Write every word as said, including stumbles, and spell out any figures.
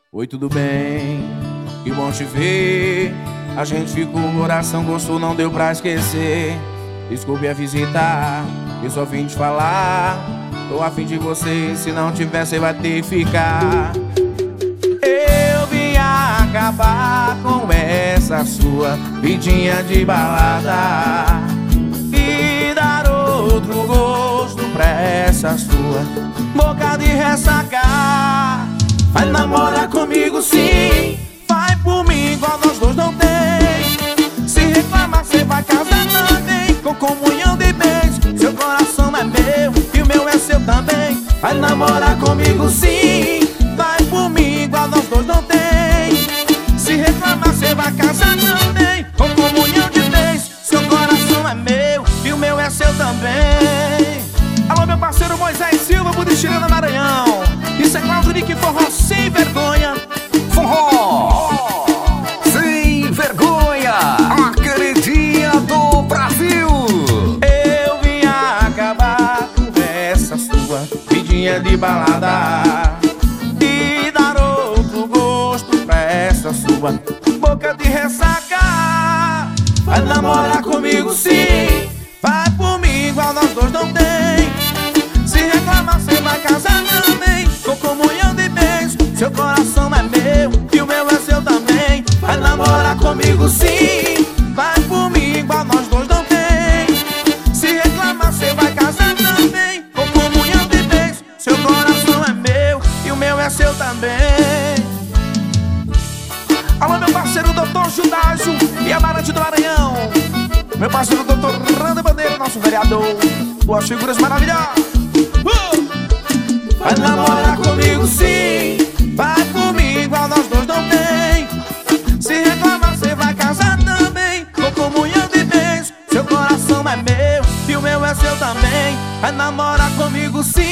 Oi, tudo bem? Que bom te ver. A gente ficou, o coração gostou, não deu pra esquecer. Desculpe a visita, eu só vim te falar. Tô a fim de você, se não tiver cê vai ter que ficar. Eu vim acabar com essa sua vidinha de balada e dar outro gosto pra essa sua boca de ressaca. Vai namorar comigo sim, vai por mim igual nós dois não tem. Se reclamar cê vai casar também, com comunhão de bens. Seu coração é meu e o meu é seu também. Vai namorar comigo sim, vai por mim igual nós dois não tem. Se reclamar cê vai casar também, com comunhão de bens. Seu coração é meu e o meu é seu também. Alô meu parceiro Moisés Silva, Budichirana, Maranhão. Isso é Cláudio Nick Forró sem vergonha. Forró sem vergonha, aquele dia do Brasil. Eu vim acabar com essa sua vidinha de balada e dar outro gosto pra essa sua boca de ressaca. Vai namorar comigo sim, vai por mim igual nós dois não tem. Se reclamar cê vai casar também, com comunhão de bens. Seu coração é meu e o meu é seu também. Vai namorar comigo sim, vai por mim igual nós dois não tem. Se reclamar cê vai casar também, com comunhão de bens. Seu coração é meu e o meu é seu também. Alô meu parceiro doutor Judásio e Amarante do Maranhão. Meu parceiro doutor Randa Bandeira, nosso vereador. Boas figuras maravilhosas. uh! Vai namorar comigo sim, vai por mim igual nós dois não tem. Se reclamar cê vai casar também, com comunhão de bens. Seu coração é meu e o meu é seu também. Vai namorar comigo sim,